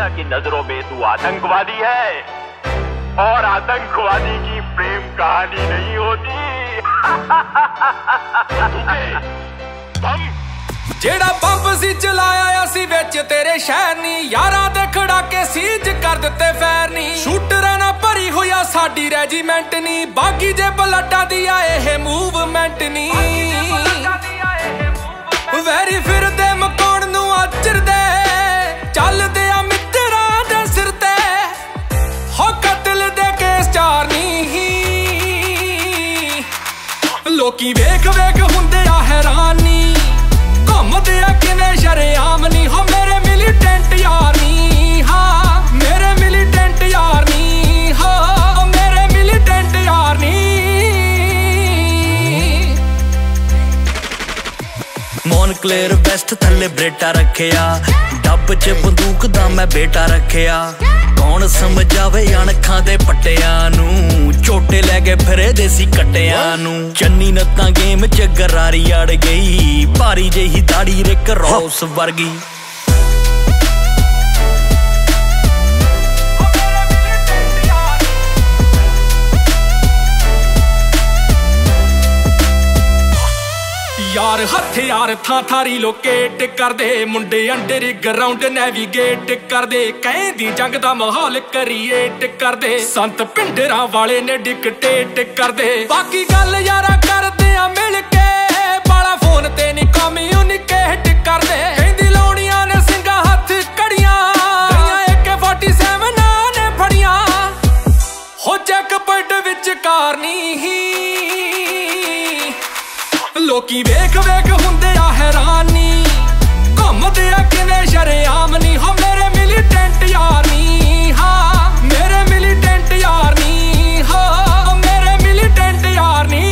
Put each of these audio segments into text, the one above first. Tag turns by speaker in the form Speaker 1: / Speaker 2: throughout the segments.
Speaker 1: दुनिया की नजरों में तू आतंकवादी है और आतंकवादी की प्रेम कहानी नहीं होती।
Speaker 2: जेड़ा बंब सी चलाया असी विच तेरे शहर नी, यारां दे खड़ाके सीज कर दिते फैर नी। शूटरां नाल भरी होया साडी रेजीमेंट नी, बागी जे ब्लडां दी आए मूवमेंट नी। वैरी फिरदे मकान नूं अचरदे, चलदे आ मित्तरां दे सिर ते, हो कतल दे केस चारनी। लोकी वेख वेख हुंदे आ हैरानी, घुमदे आ किवें शरेआम नी। हो मेरे मिलीटेंट यार नी, हाँ मेरे मिलीटेंट यार नी, हाँ मेरे मिलीटेंट यार नी।
Speaker 3: मोनक्लेयर वेस्ट थल्ले ब्रेटा रखिया, डब च बंदूक दा मैं बेटा रखिया। कौन समझावे अणखां दे पट्टियां नूं, झोटे लै के फिरे देसी कट्टियां नूं। चन्नी नत्तां गेम च गरारी अड़ गई, भारी जेही दाड़ी रिक रॉस वर्गी।
Speaker 2: यार हथियार थां थारी लोकेट करदे, मुंडे अंडर ग्राउंड नेविगेट करदे। कहंदी जंग दा माहौल क्रिएट करदे, संत पिंडरां वाले ने डिकटेट करदे। बाकी गल यारा करदे आ मिल के, बाला फोन ते नी कम्यूनिकेट करदे। कहंदी लाउणियां ने सिंगा हथ कड़ियां, गईयां AK-47 ने फड़ियां। हो चैक पॉइंट विच कारनी, लोकी वेख वेख हुंदे आ हैरानी, घुमदे आ किवें शरेआम नी। हो मेरे मिलीटेंट यार नी, हाँ मेरे मिलीटेंट यार नी, हाँ मेरे मिलीटेंट यार नी।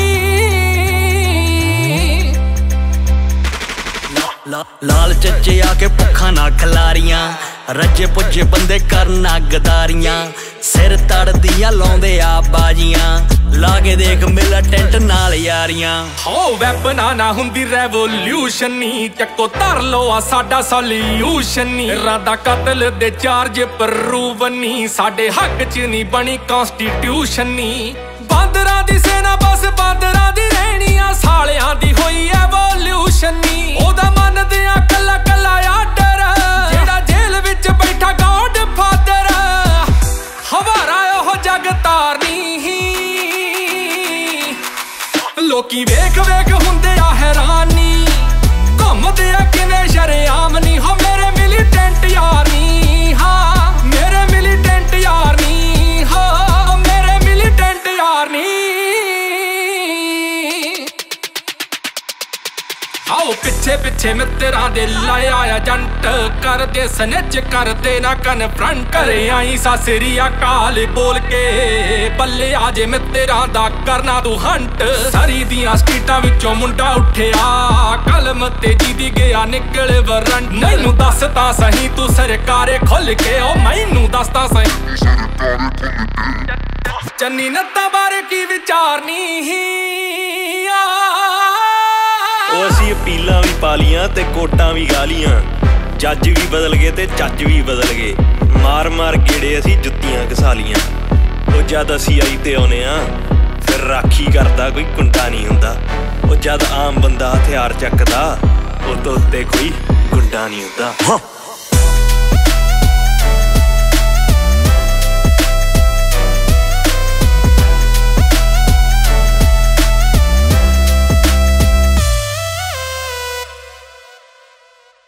Speaker 3: लाल चच्चे आके भुखा ना खलारियां, रजे पुजे बंदे करना गदारियां। सिर तड़दियां लाउंदे आ बाजियां, लागे देख मिलीटेंट नाल यारियां।
Speaker 2: हो वैपना ना हुंदी रेवोल्यूशन नी, चक्को धर लो आ साडा सोल्यूशन नी। इरादा कतल दे चार्ज प्रूवन नी, साडे हक च नी बनी कॉन्स्टिट्यूशन नी। बांदरां दी सेना बस बांदरां दी रहनी आ, सालियां दी होई एवोल्यूशन नी। ओदा मनदे आ कल्ला कल्ला आर्डर, जेड़ा जेल विच बैठा गॉड फादर। हवारा ओह जग तारनी, लोकी वेख वेख हुंदे आ हैरानी, घुमदे आ किवें शरेआम नी। हो मेरे मिलीटेंट यार नी, हाँ मेरे मिलीटेंट यार नी, हाँ मेरे मिलीटेंट यार नी। आओ पिछे पिछे मित्तरां दे लाया एजेंट, करदे स्निच करदे ना कन्फ्रंट। घरे आई सासरी अकाल बोल के, बल्ले आजे मित्तरां दा करना तू हंट। सरी दियां स्ट्रीटां विचों मुंडा उठिया, कलम ते जीदी गया निकल वरंट। मैनू दस तां सही तू सरकारे खुल के, ओ मैनू दस तां सही चन्नी नत्तां बारे की विचारनी।
Speaker 4: ਉਹ ਅਸੀਂ ਅਪੀਲਾਂ ਵੀ ਪਾ ਲੀਆਂ ਤੇ ਕੋਟਾਂ ਵੀ ਗਾ ਲੀਆਂ, ਜੱਜ ਵੀ ਬਦਲ ਗਏ ਤੇ ਚੱਜ ਵੀ ਬਦਲ ਗਏ। ਮਾਰ ਮਾਰ ਗੇੜੇ ਅਸੀਂ ਜੁੱਤੀਆਂ ਘਸਾ ਲੀਆਂ। ਉਹ ਜਦ ਅਸੀਂ ਆਈ ਤੇ ਆਉਨੇ ਆ, ਫਿਰ ਰਾਖੀ ਕਰਦਾ ਕੋਈ ਕੁੰਡਾ ਨਹੀਂ ਹੁੰਦਾ। ਉਹ ਜਦ ਆਮ ਬੰਦਾ ਹਥਿਆਰ ਚੱਕਦਾ, ਉਹ ਤੋਂ ਉੱਤੇ ਕੋਈ ਗੁੰਡਾ ਨਹੀਂ ਹੁੰਦਾ।